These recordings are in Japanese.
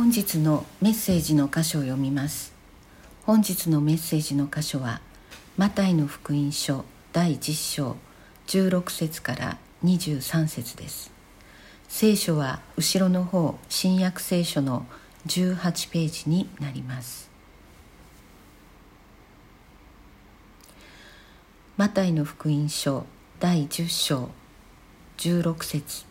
本日のメッセージの箇所を読みます。本日のメッセージの箇所はマタイの福音書第10章16節から23節です。聖書は後ろの方、新約聖書の18ページになります。マタイの福音書第10章16節。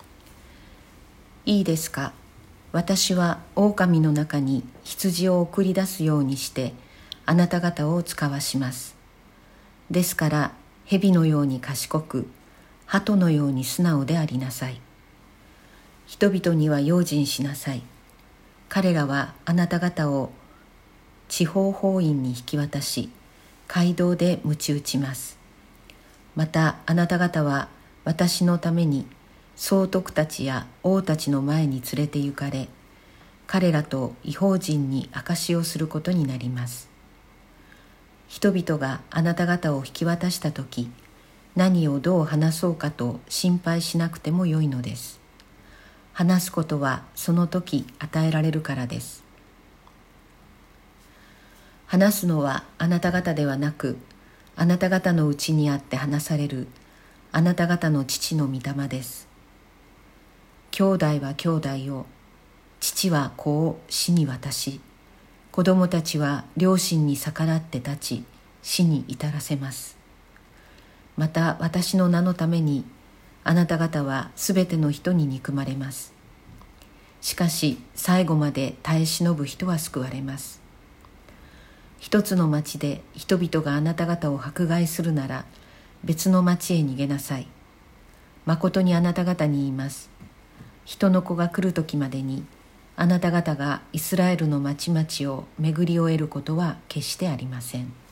いいですか。私は狼の中に羊を送り出すようにしてあなた方を使わします。ですから蛇のように賢く、鳩のように素直でありなさい。人々には用心しなさい。彼らはあなた方を地方法院に引き渡し、街道で鞭打ちます。またあなた方は私のために総督たちや王たちの前に連れて行かれ、彼らと異邦人に証しをすることになります。人々があなた方を引き渡したとき、何をどう話そうかと心配しなくてもよいのです。話すことはその時与えられるからです。話すのはあなた方ではなく、あなた方のうちにあって話されるあなた方の父の御霊です。兄弟は兄弟を、父は子を死に渡し、子供たちは両親に逆らって立ち、死に至らせます。また私の名のために、あなた方はすべての人に憎まれます。しかし最後まで耐え忍ぶ人は救われます。一つの町で人々があなた方を迫害するなら、別の町へ逃げなさい。まことにあなた方に言います。人の子が来る時までに、あなた方がイスラエルの町々を巡り終えることは決してありません。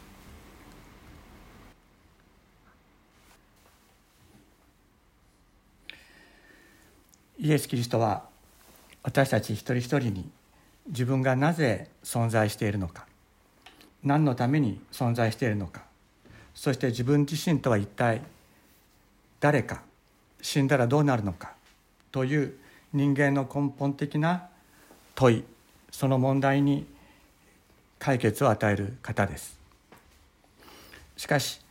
イエス・キリストは私たち一人一人に自分がなぜ存在しているのか、何のために存在しているのか、そして自分自身とは一体誰か、死んだらどうなるのかという人間の根本的な問い、その問題に解決を与える方です。しかし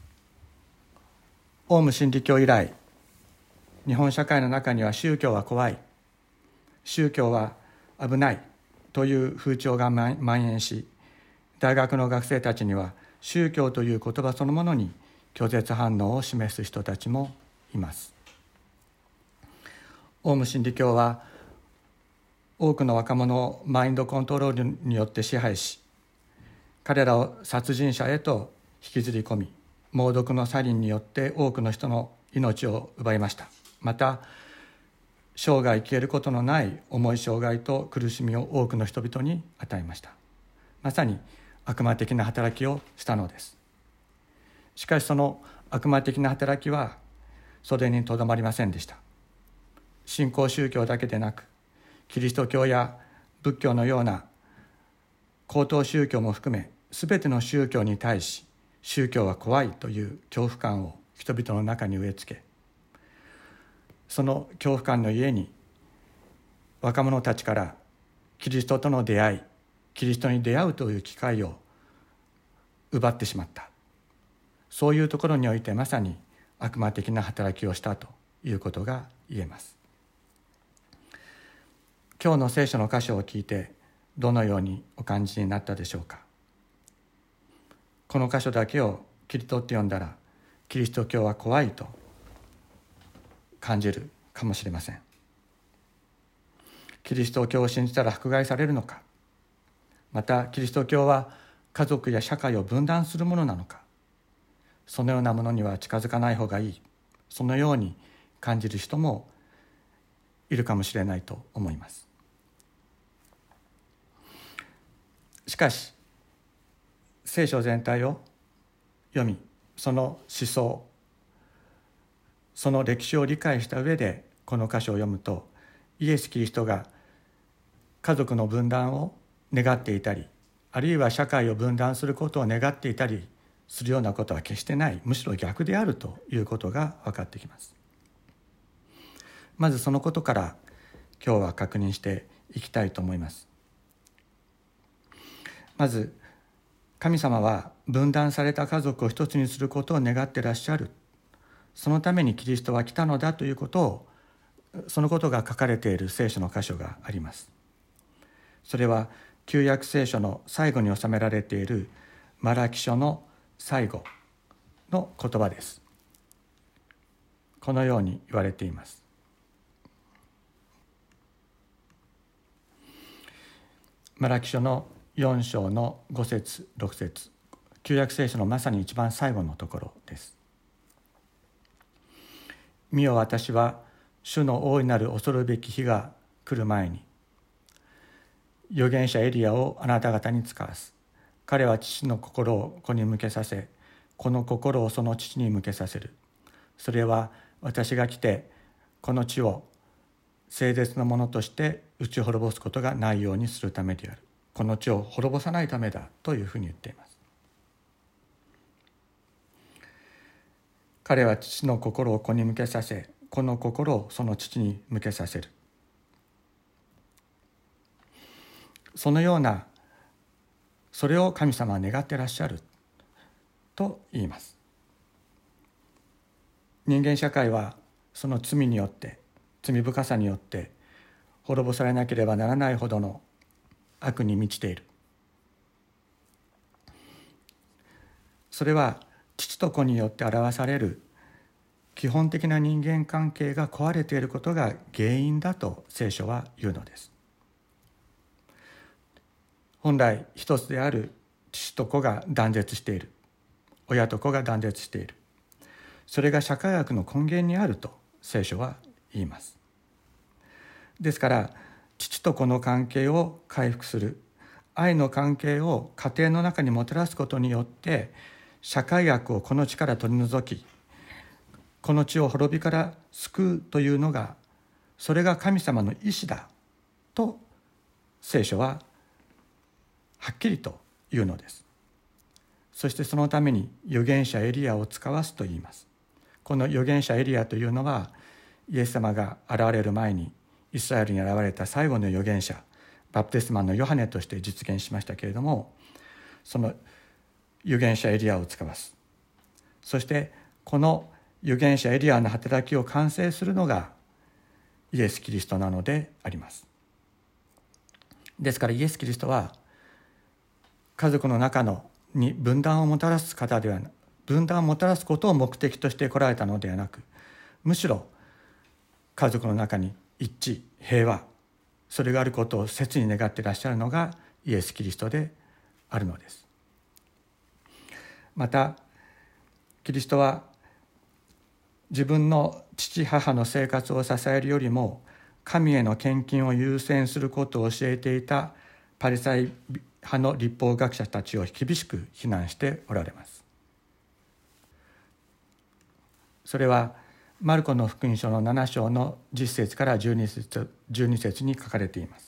オウム真理教以来、日本社会の中には宗教は怖い、宗教は危ないという風潮が蔓延し、大学の学生たちには宗教という言葉そのものに拒絶反応を示す人たちもいます。オウム真理教は多くの若者をマインドコントロールによって支配し、彼らを殺人者へと引きずり込み、猛毒のサリンによって多くの人の命を奪いました。また生涯消えることのない重い障害と苦しみを多くの人々に与えました。まさに悪魔的な働きをしたのです。しかしその悪魔的な働きはそれにとどまりませんでした。新興宗教だけでなく、キリスト教や仏教のような高等宗教も含め、すべての宗教に対し宗教は怖いという恐怖感を人々の中に植え付け、その恐怖感のゆえに若者たちからキリストとの出会い、キリストに出会うという機会を奪ってしまった。そういうところにおいてまさに悪魔的な働きをしたということが言えます。今日の聖書の箇所を聞いてどのようにお感じになったでしょうか。この箇所だけを切り取って読んだら、キリスト教は怖いと感じるかもしれません。キリスト教を信じたら迫害されるのか、またキリスト教は家族や社会を分断するものなのか、そのようなものには近づかない方がいい、そのように感じる人もいるかもしれないと思います。しかし聖書全体を読み、その思想、その歴史を理解した上でこの箇所を読むと、イエス・キリストが家族の分断を願っていたり、あるいは社会を分断することを願っていたりするようなことは決してない、むしろ逆であるということが分かってきます。まずそのことから今日は確認していきたいと思います。まず、神様は分断された家族を一つにすることを願っていらっしゃる。そのためにキリストは来たのだということを、そのことが書かれている聖書の箇所があります。それは旧約聖書の最後に収められているマラキ書の最後の言葉です。このように言われています。マラキ書の4章の5節6節、旧約聖書のまさに一番最後のところです。見よ、私は主の大いなる恐るべき日が来る前に、預言者エリアをあなた方に使わす。彼は父の心を子に向けさせ、子の心をその父に向けさせる。それは私が来て、この地を聖絶のものとして打ち滅ぼすことがないようにするためである。この地を滅ぼさないためだというふうに言っています。彼は父の心を子に向けさせ、子の心をその父に向けさせる。そのような、それを神様は願ってらっしゃると言います。人間社会はその罪によって、罪深さによって滅ぼされなければならないほどの悪に満ちている。それは父と子によって表される基本的な人間関係が壊れていることが原因だと聖書は言うのです。本来一つである父と子が断絶している。親と子が断絶している。それが社会悪の根源にあると聖書は言います。ですから父と子の関係を回復する、愛の関係を家庭の中にもたらすことによって社会悪をこの地から取り除き、この地を滅びから救うというのが、それが神様の意志だと聖書ははっきりと言うのです。そしてそのために預言者エリアを使わすと言います。この預言者エリアというのは、イエス様が現れる前にイスラエルに現れた最後の預言者、バプテスマのヨハネとして実現しましたけれども、その預言者エリアを使わす。そしてこの預言者エリアの働きを完成するのがイエス・キリストなのであります。ですからイエス・キリストは家族の中に分断をもたらす方ではなく、分断をもたらすことを目的として来られたのではなく、むしろ家族の中に一致、平和、それがあることを切に願っていらっしゃるのがイエス・キリストであるのです。またキリストは自分の父母の生活を支えるよりも神への献金を優先することを教えていたパリサイ派の律法学者たちを厳しく非難しておられます。それはマルコの福音書の7章の10節から12節に書かれています。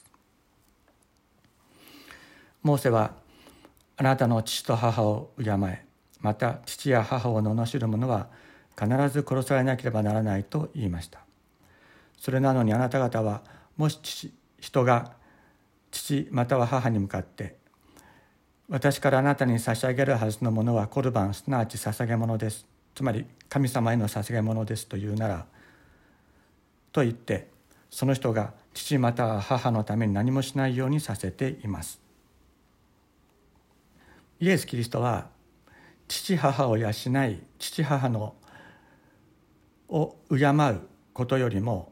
モーセは、あなたの父と母を敬え、また父や母を罵る者は必ず殺されなければならないと言いました。それなのにあなた方は、もし人が父または母に向かって、私からあなたに差し上げるはずのものはコルバン、すなわち捧げ物です。つまり神様への捧げ物ですというなら、と言って、その人が父または母のために何もしないようにさせています。イエス・キリストは、父母を養い、父母を敬うことよりも、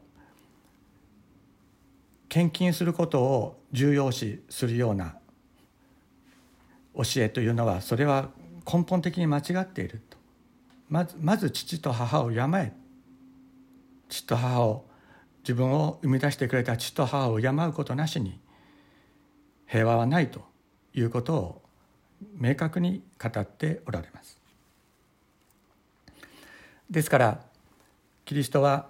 献金することを重要視するような教えというのは、それは根本的に間違っていると。まず父と母を敬え。父と母を、自分を生み出してくれた父と母を敬うことなしに平和はないということを明確に語っておられます。ですからキリストは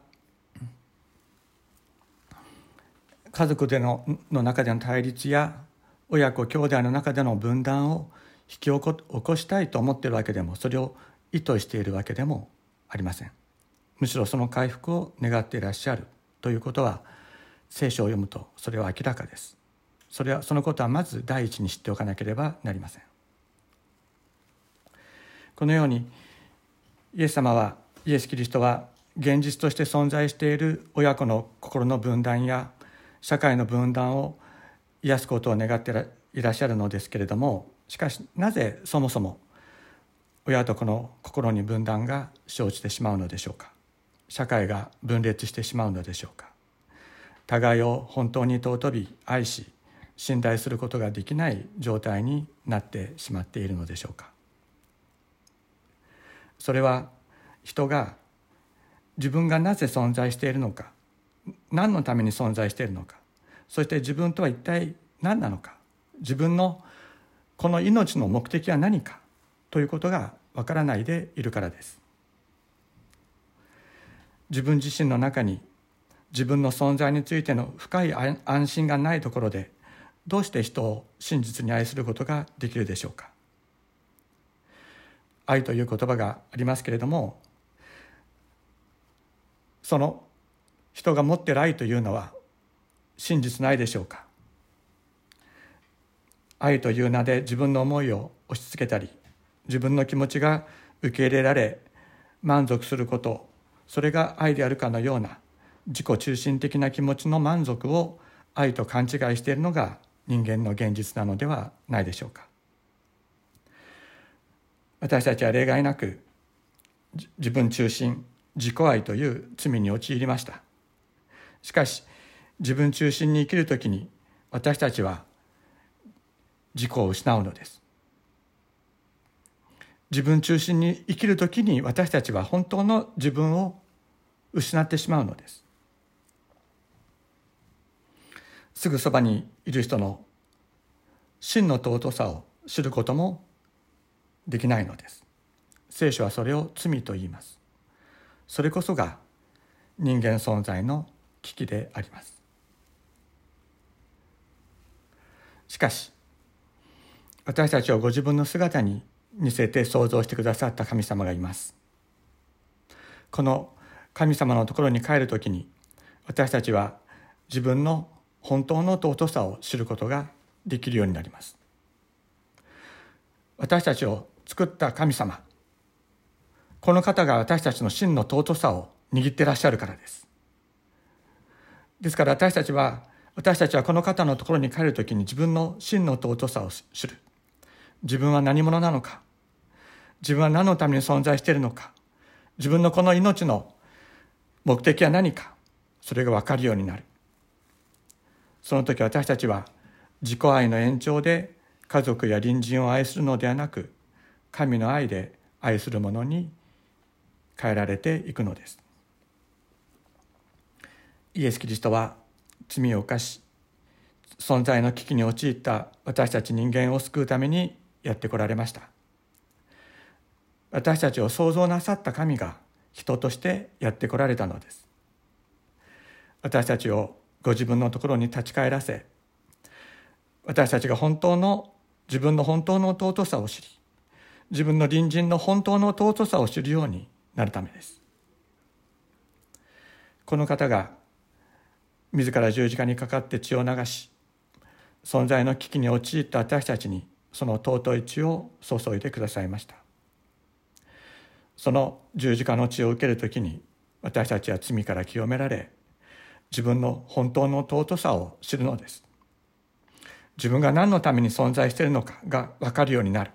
家族での中での対立や親子兄弟の中での分断を引き起こしたいと思っているわけでも、それを意図しているわけでもありません。むしろその回復を願っていらっしゃるということは聖書を読むとそれは明らかです。そのことはまず第一に知っておかなければなりません。このようにイエスキリストは現実として存在している親子の心の分断や社会の分断を癒すことを願っていらっしゃるのですけれども、しかしなぜそもそも親と子の心に分断が生じてしまうのでしょうか。社会が分裂してしまうのでしょうか。互いを本当に尊び愛し信頼することができない状態になってしまっているのでしょうか。それは人が自分がなぜ存在しているのか、何のために存在しているのか、そして自分とは一体何なのか、自分のこの命の目的は何かということがわからないでいるからです。自分自身の中に自分の存在についての深い安心がないところで、どうして人を真実に愛することができるでしょうか。愛という言葉がありますけれども、その人が持っている愛というのは真実の愛でしょうか。愛という名で自分の思いを押し付けたり、自分の気持ちが受け入れられ満足すること、それが愛であるかのような自己中心的な気持ちの満足を愛と勘違いしているのが人間の現実なのではないでしょうか。私たちは例外なく自分中心、自己愛という罪に陥りました。しかし自分中心に生きるときに私たちは自己を失うのです。自分中心に生きるときに私たちは本当の自分を失ってしまうのです。すぐそばにいる人の真の尊さを知ることもできないのです。聖書はそれを罪と言います。それこそが人間存在の危機であります。しかし私たちをご自分の姿に似せて創造してくださった神様がいます。この神様のところに帰るときに私たちは自分の本当の尊さを知ることができるようになります。私たちを作った神様、この方が私たちの真の尊さを握っていらっしゃるからです。ですから私たちはこの方のところに帰るときに自分の真の尊さを知る。自分は何者なのか、自分は何のために存在しているのか、自分のこの命の目的は何か、それが分かるようになる。その時私たちは自己愛の延長で家族や隣人を愛するのではなく、神の愛で愛する者に変えられていくのです。イエス・キリストは罪を犯し存在の危機に陥った私たち人間を救うためにやってこられました。私たちを創造なさった神が人としてやってこられたのです。私たちをご自分のところに立ち返らせ、私たちが自分の本当の尊さを知り、自分の隣人の本当の尊さを知るようになるためです。この方が自ら十字架にかかって血を流し、存在の危機に陥った私たちにその尊い血を注いでくださいました。その十字架の血を受けるときに私たちは罪から清められ、自分の本当の尊さを知るのです。自分が何のために存在しているのかが分かるようになる。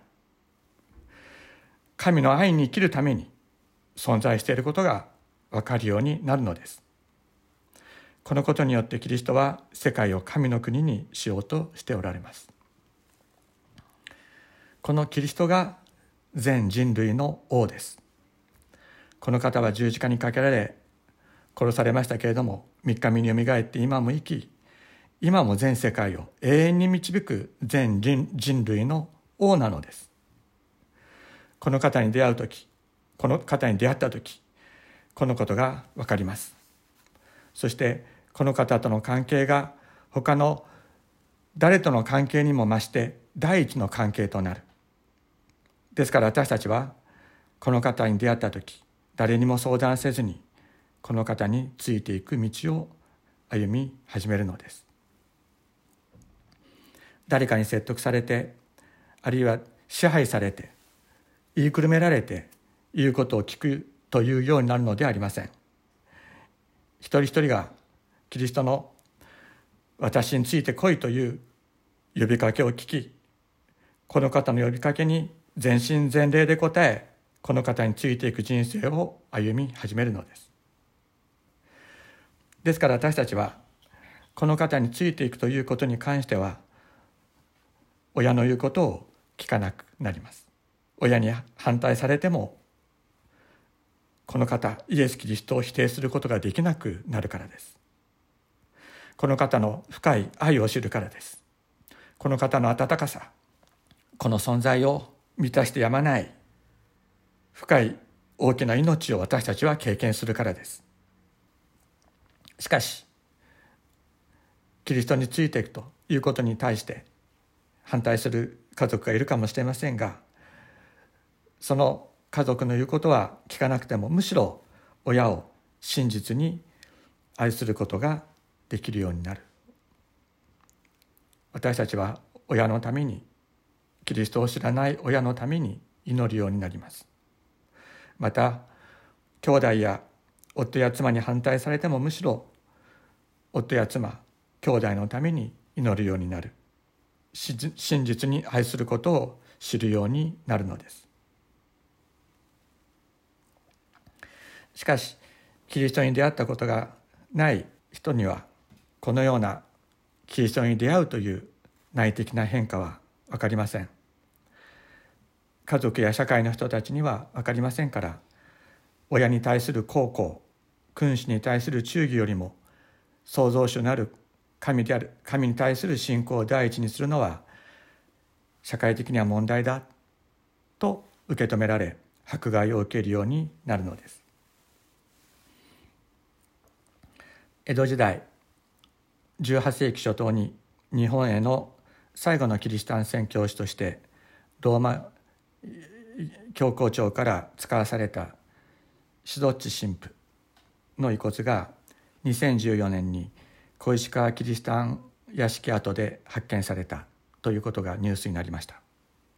神の愛に生きるために存在していることが分かるようになるのです。このことによってキリストは世界を神の国にしようとしておられます。このキリストが全人類の王です。この方は十字架にかけられ殺されましたけれども、3日目によみがえって今も生き、今も全世界を永遠に導く全人類の王なのです。この方に出会った時、このことが分かります。そしてこの方との関係が他の誰との関係にも増して第一の関係となる。ですから私たちはこの方に出会った時、誰にも相談せずにこの方についていく道を歩み始めるのです。誰かに説得されて、あるいは支配されて、言いくるめられて言うことを聞くというようになるのではありません。一人一人がキリストの私について来いという呼びかけを聞き、この方の呼びかけに全身全霊で応え、この方についていく人生を歩み始めるのです。ですから私たちはこの方についていくということに関しては、親の言うことを聞かなくなります。親に反対されても、この方イエス・キリストを否定することができなくなるからです。この方の深い愛を知るからです。この方の温かさ、この存在を満たしてやまない深い大きな命を私たちは経験するからです。しかし、キリストについていくということに対して反対する家族がいるかもしれませんが、その家族の言うことは聞かなくても、むしろ親を真実に愛することができるようになる。私たちは親のために、キリストを知らない親のために祈るようになります。また、兄弟や夫や妻に反対されても、むしろ夫や妻、兄弟のために祈るようになる。真実に愛することを知るようになるのです。しかし、キリストに出会ったことがない人には、このようなキリストに出会うという内的な変化は分かりません。家族や社会の人たちには分かりませんから、親に対する孝行、君主に対する忠義よりも、創造主なる神である神に対する信仰を第一にするのは社会的には問題だと受け止められ、迫害を受けるようになるのです。江戸時代18世紀初頭に日本への最後のキリシタン宣教師としてローマ教皇庁から使わされたシドッチ神父の遺骨が2014年に小石川キリシタン屋敷跡で発見されたということがニュースになりました。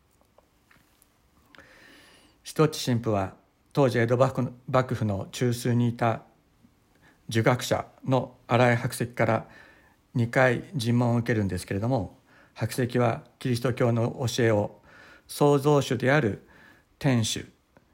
シドッチ神父は当時江戸幕府の中枢にいた儒学者の新井白石から2回尋問を受けるんですけれども、白石はキリスト教の教えを創造主である天主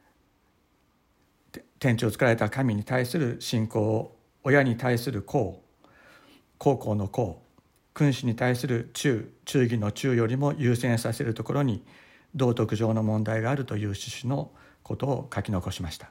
を作られた神に対する信仰を、親に対する孝行の孝、君主に対する忠義の忠よりも優先させるところに道徳上の問題があるという趣旨のことを書き残しました。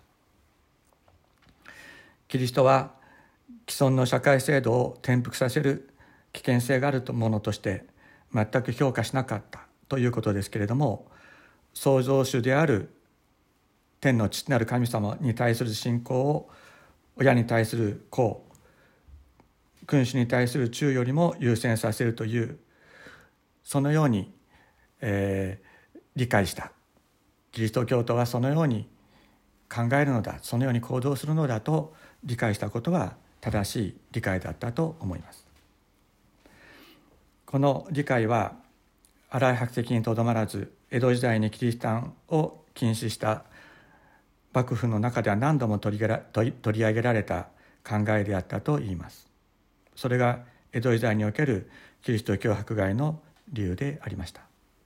キリストは既存の社会制度を転覆させる危険性があるものとして全く評価しなかったということですけれども、創造主である天の父なる神様に対する信仰を親に対する孝、君主に対する忠よりも優先させるという、そのように、理解した。キリスト教徒はそのように考えるのだ、そのように行動するのだと理解したことは正しい理解だったと思います。この理解は新井白石にとどまらず、江戸時代にキリシタンを禁止した幕府の中では何度も取り上げられた考えであったといいます。それが江戸時代におけるキリスト教迫害の理由でありました。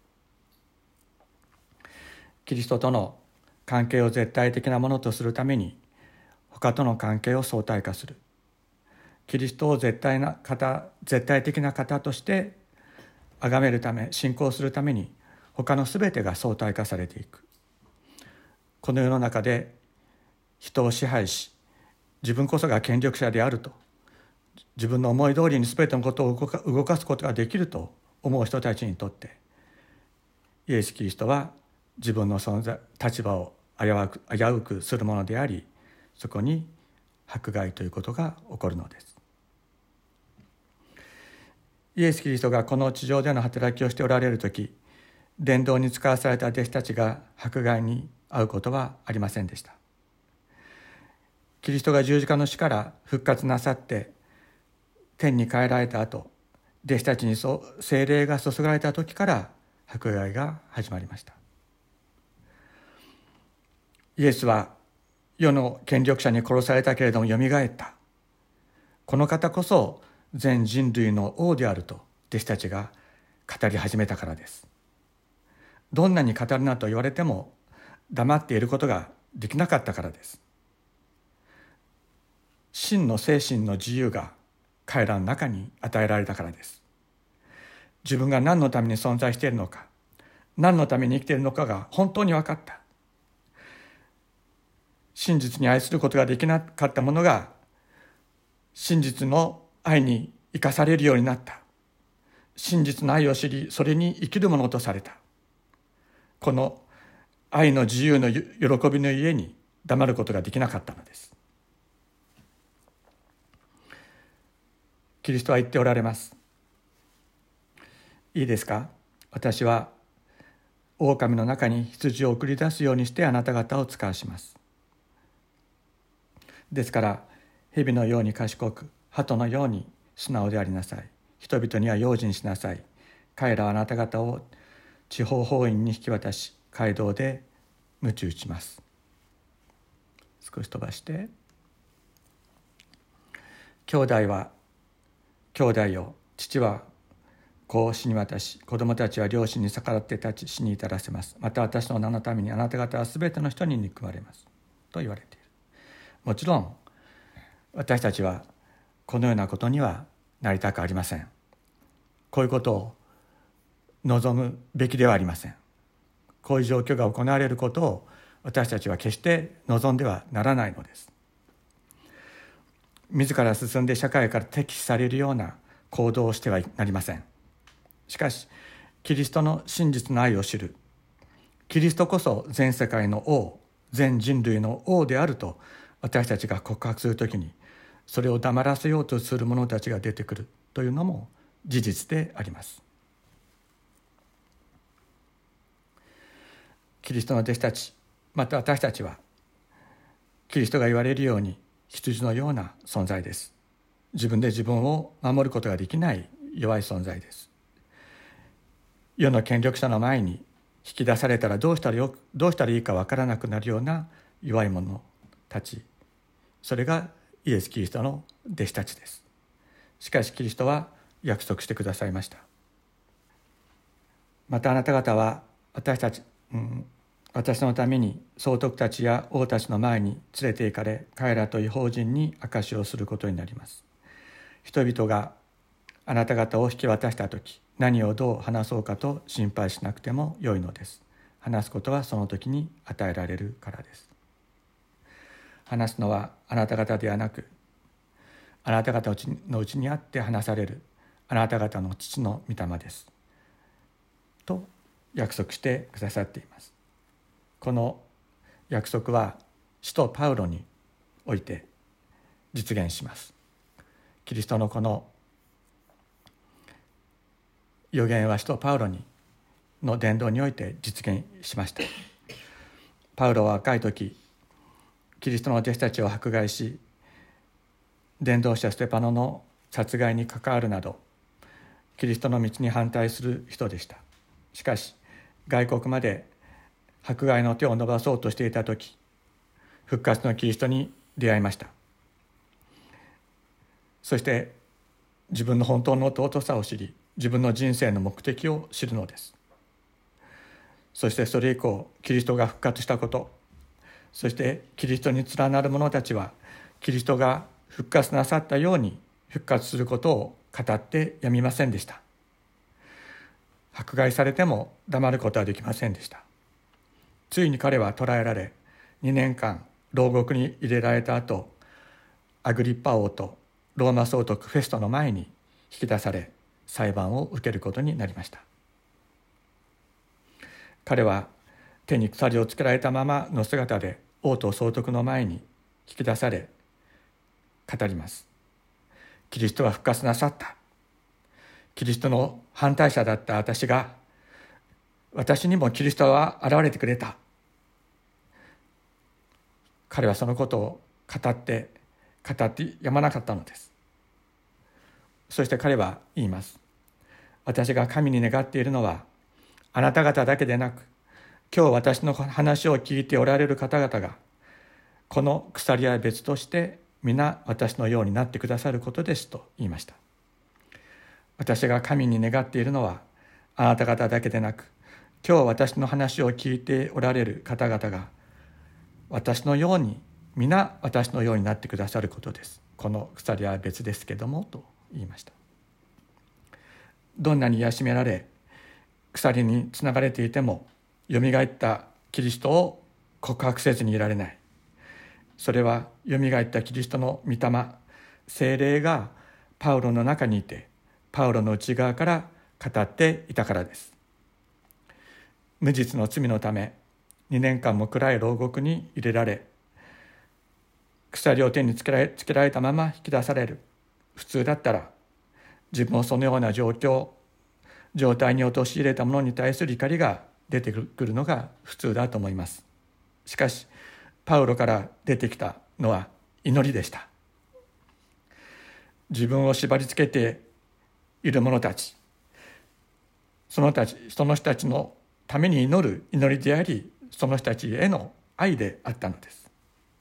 キリストとの関係を絶対的なものとするために他との関係を相対化する。キリストを絶対的な方として崇めるため、信仰するために他のすべてが相対化されていく。この世の中で人を支配し、自分こそが権力者であると、自分の思い通りにすべてのことを動かすことができると思う人たちにとって、イエス・キリストは自分の立場を危うくするものであり、そこに迫害ということが起こるのです。イエス・キリストがこの地上での働きをしておられるとき、伝道に使わされた弟子たちが迫害に遭うことはありませんでした。キリストが十字架の死から復活なさって天に帰られた後、弟子たちに聖霊が注がれた時から迫害が始まりました。イエスは世の権力者に殺されたけれどもよみがえった。この方こそ全人類の王であると弟子たちが語り始めたからです。どんなに語るなと言われても黙っていることができなかったからです。真の精神の自由が彼らの中に与えられたからです。自分が何のために存在しているのか、何のために生きているのかが本当に分かった。真実に愛することができなかった者が真実の愛に生かされるようになった。真実の愛を知り、それに生きるものとされた。この愛の自由の喜びのゆえに黙ることができなかったのです。キリストは言っておられます。いいですか？私は狼の中に羊を送り出すようにしてあなた方を使わします。ですから蛇のように賢く、鳩のように素直でありなさい。人々には用心しなさい。彼らはあなた方を地方法院に引き渡し、街道で鞭打ちます。少し飛ばして、兄弟は兄弟を、父は子を死に渡し、子供たちは両親に逆らって立ち死に至らせます。また私の名のためにあなた方はすべての人に憎まれますと言われている。もちろん私たちはこのようなことにはなりたくありません。こういうことを望むべきではありません。こういう状況が行われることを私たちは決して望んではならないのです。自ら進んで社会から敵視されるような行動をしてはなりません。しかしキリストの真実の愛を知る、キリストこそ全世界の王、全人類の王であると私たちが告白するときに、それを黙らせようとする者たちが出てくるというのも事実であります。キリストの弟子たち、また私たちはキリストが言われるように羊のような存在です。自分で自分を守ることができない弱い存在です。世の権力者の前に引き出されたらどうしたらいいか分からなくなるような弱い者たち、それがイエス・キリストの弟子たちです。しかしキリストは約束してくださいました。またあなた方は私のために総督たちや王たちの前に連れて行かれ、彼らと異邦人に証しをすることになります。人々があなた方を引き渡したとき、何をどう話そうかと心配しなくてもよいのです。話すことはその時に与えられるからです。話すのはあなた方ではなく、あなた方のうちにあって話されるあなた方の父の御霊です。と約束してくださっています。この約束は使徒パウロにおいて実現します。キリストのこの預言は使徒パウロの伝道において実現しました。パウロは若い時、キリストの弟子たちを迫害し、伝道者ステパノの殺害に関わるなど、キリストの道に反対する人でした。しかし外国まで迫害の手を伸ばそうとしていた時、復活のキリストに出会いました。そして自分の本当の尊さを知り、自分の人生の目的を知るのです。そしてそれ以降、キリストが復活したこと、そしてキリストに連なる者たちはキリストが復活なさったように復活することを語ってやみませんでした。迫害されても黙ることはできませんでした。ついに彼は捕らえられ、2年間牢獄に入れられた後、アグリッパ王とローマ総督フェストの前に引き出され、裁判を受けることになりました。彼は手に鎖をつけられたままの姿で王と総督の前に引き出され語ります。キリストは復活なさった。キリストの反対者だった私にもキリストは現れてくれた。彼はそのことを語ってやまなかったのです。 そして彼は言います。私が神に願っているのは、あなた方だけでなく、今日私の話を聞いておられる方々が、この鎖は別として皆私のようになってくださることですと言いました。私が神に願っているのは、あなた方だけでなく、今日私の話を聞いておられる方々が、私のように、皆私のようになってくださることです。この鎖は別ですけどもと言いました。どんなに癒しめられ、鎖につながれていても、よみがえったキリストを告白せずにいられない。それはよみがえったキリストの御霊、聖霊がパウロの中にいて、パウロの内側から語っていたからです。無実の罪のため、2年間も暗い牢獄に入れられ、鎖を手につけられたまま引き出される。普通だったら、自分をそのような状態に陥れた者に対する怒りが出てくるのが普通だと思います。しかし、パウロから出てきたのは祈りでした。自分を縛り付けている者たち、その人たちのために祈る祈りであり、その人たちへの愛であったのです。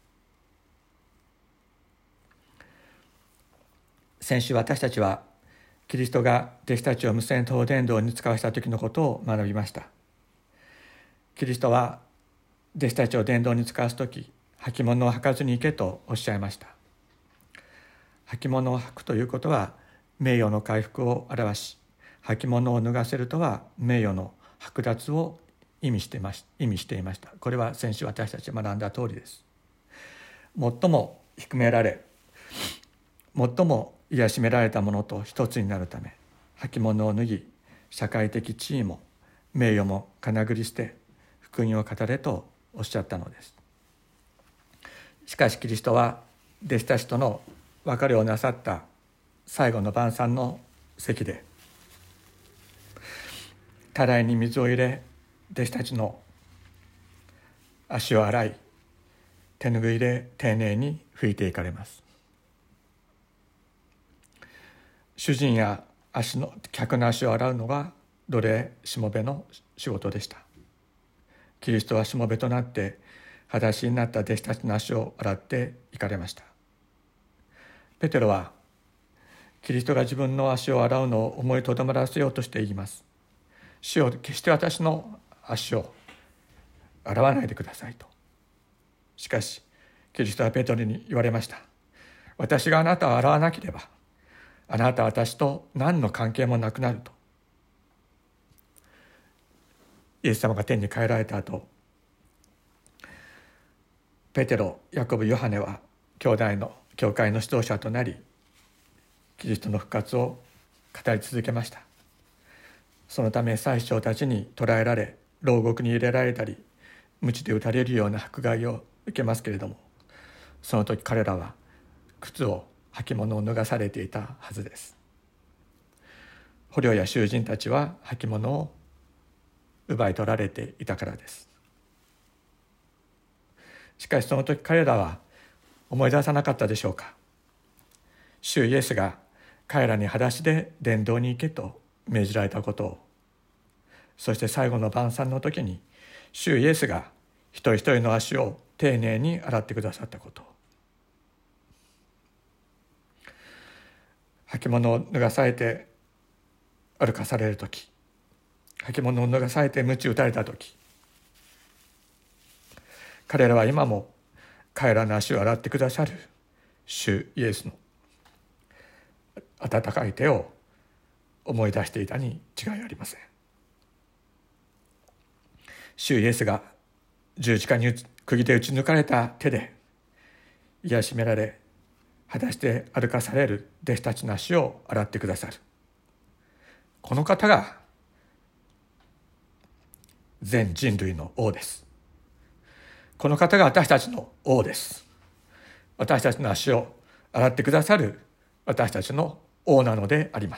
先週私たちはキリストが弟子たちを無線等伝道に使わせた時のことを学びました。キリストは弟子たちを伝道に使わす時、履物を履かずに行けとおっしゃいました。履物を履くということは名誉の回復を表し、履物を脱がせるとは名誉の剥奪を意味していました。これは先週私たち学んだ通りです。最も低められ、最も癒しめられたものと一つになるため、履物を脱ぎ、社会的地位も名誉もかなぐり捨て、福音を語れとおっしゃったのです。しかしキリストは弟子たちとの別れをなさった最後の晩餐の席で、たらいに水を入れ、弟子たちの足を洗い、手拭いで丁寧に拭いていかれます。主人や客の足を洗うのが奴隷しもべの仕事でした。キリストはしもべとなって裸足になった弟子たちの足を洗っていかれました。ペテロはキリストが自分の足を洗うのを思いとどまらせようとして言います。主よ、決して私の足を洗わないでくださいと。しかしキリストはペテロに言われました。私があなたを洗わなければ、あなたは私と何の関係もなくなると。イエス様が天に帰られた後、ペテロ、ヤコブ、ヨハネは教会の指導者となり、キリストの復活を語り続けました。そのため祭司長たちに捕らえられ、牢獄に入れられたり、鞭で打たれるような迫害を受けますけれども、その時彼らは靴を履物を脱がされていたはずです。捕虜や囚人たちは履物を奪い取られていたからです。しかしその時彼らは思い出さなかったでしょうか。主イエスが彼らに裸足で伝道に行けと命じられたことを、そして最後の晩餐の時に主イエスが一人一人の足を丁寧に洗ってくださったことを、履物を脱がされて歩かされるとき、履物を脱がされて鞭打たれたとき、彼らは今も彼らの足を洗ってくださる主イエスの温かい手を思い出していたに違いありません。主イエスが十字架に釘で打ち抜かれた手で癒しめられ、裸足で歩かされる弟子たちの足を洗ってくださる。この方が全人類の王です。この方が私たちの王です。私たちの足を洗ってくださる私たちの王なのであります。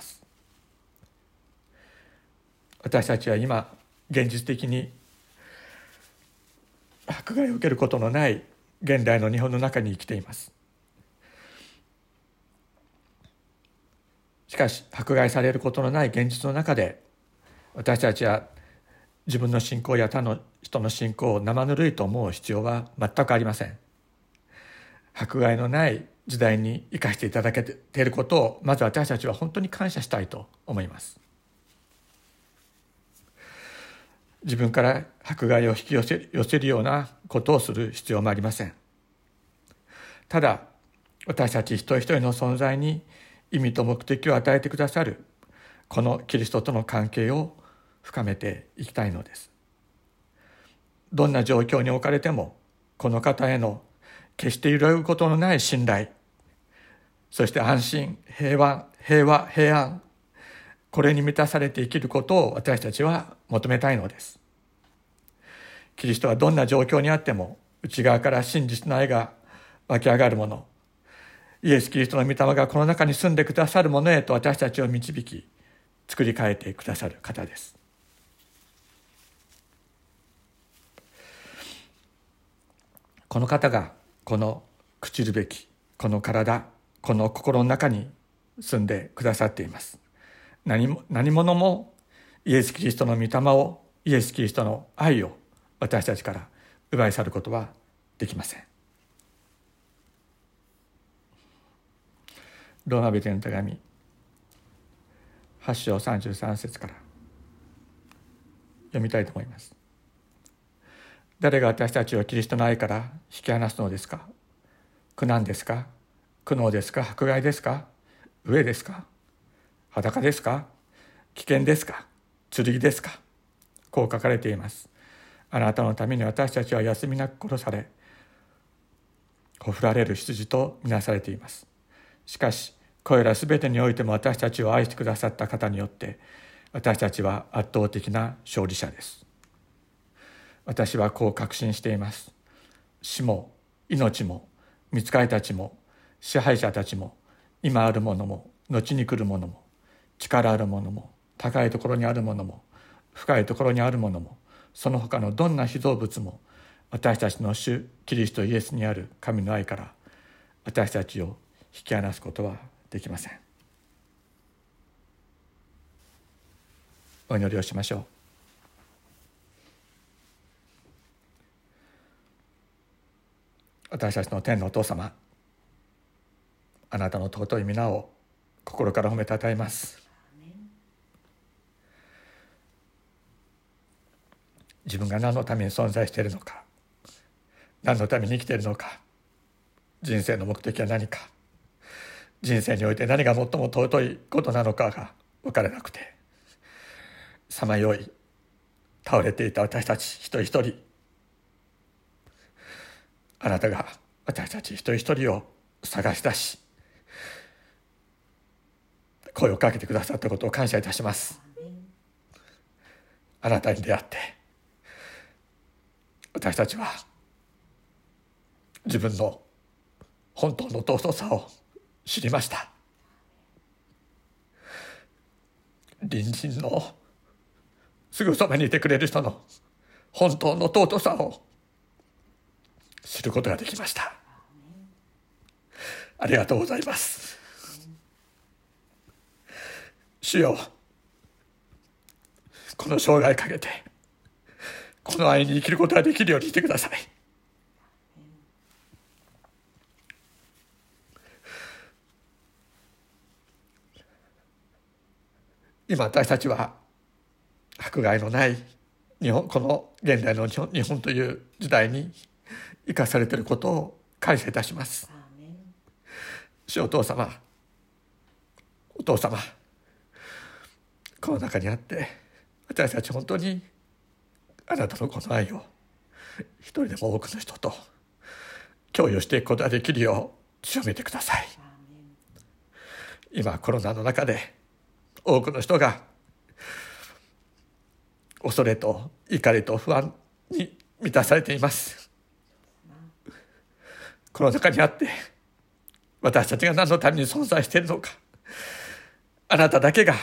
私たちは今現実的に迫害を受けることのない現代の日本の中に生きています。 しかし迫害されることのない現実の中で、私たちは自分の信仰や他の人の信仰を生ぬるいと思う必要は全くありません。迫害のない時代に生かしていただけていることを、まず私たちは本当に感謝したいと思います。自分から迫害を引き寄せるようなことをする必要もありません。ただ、私たち一人一人の存在に意味と目的を与えてくださるこのキリストとの関係を深めていきたいのです。どんな状況に置かれても、この方への決して揺らぐことのない信頼、そして安心、平安、これに満たされて生きることを私たちは求めたいのです。キリストはどんな状況にあっても、内側から真実の愛が湧き上がるもの、イエス・キリストの御霊がこの中に住んでくださるものへと私たちを導き、作り変えてくださる方です。この方がこの朽ちるべきこの体、この心の中に住んでくださっています。何者もイエス・キリストの御霊を、イエス・キリストの愛を私たちから奪い去ることはできません。ローマ人への手紙8章33節から読みたいと思います。誰が私たちをキリストの愛から引き離すのですか。苦難ですか、苦悩ですか、迫害ですか、飢えですか、裸ですか、危険ですか、剣ですか。こう書かれています。あなたのために私たちは休みなく殺され、ほふられる羊とみなされています。しかしこれらすべてにおいても私たちを愛してくださった方によって私たちは圧倒的な勝利者です。私はこう確信しています。死も命も御使いたちも支配者たちも今あるものも後に来るものも力あるものも高いところにあるものも深いところにあるものもその他のどんな被造物も私たちの主キリストイエスにある神の愛から私たちを引き離すことはできません。お祈りをしましょう。私たちの天のお父様、あなたの尊い皆を心から褒めたたえます。自分が何のために存在しているのか、何のために生きているのか、人生の目的は何か、人生において何が最も尊いことなのかが分からなくて、さまよい倒れていた私たち一人一人、あなたが私たち一人一人を探し出し声をかけてくださったことを感謝いたします。あなたに出会って私たちは自分の本当の尊さを知りました。隣人のすぐそばにいてくれる人の本当の尊さを知ることができました。ありがとうございます。主よ、この生涯かけてこの愛に生きることができるようにしてください。今私たちは迫害のないこの現代の日本という時代に生かされていることを感謝いたします。主お父様、お父様、この中にあって私たち本当にあなたのこの愛を一人でも多くの人と共有していくことができるよう強めてください。今コロナの中で多くの人が恐れと怒りと不安に満たされています。この中にあって私たちが何のために存在しているのか、あなただけが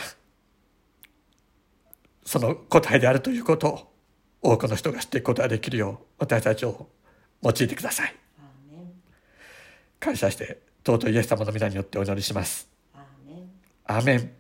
その答えであるということを多くの人が知っていくことができるよう私たちを用いてください。感謝して尊いイエス様の皆によってお祈りします。 アーメン。